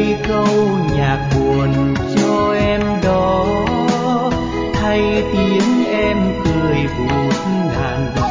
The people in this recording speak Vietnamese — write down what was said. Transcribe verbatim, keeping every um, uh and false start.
câu nhạc buồn cho em đó, hay tiếng em cười vụt ngàn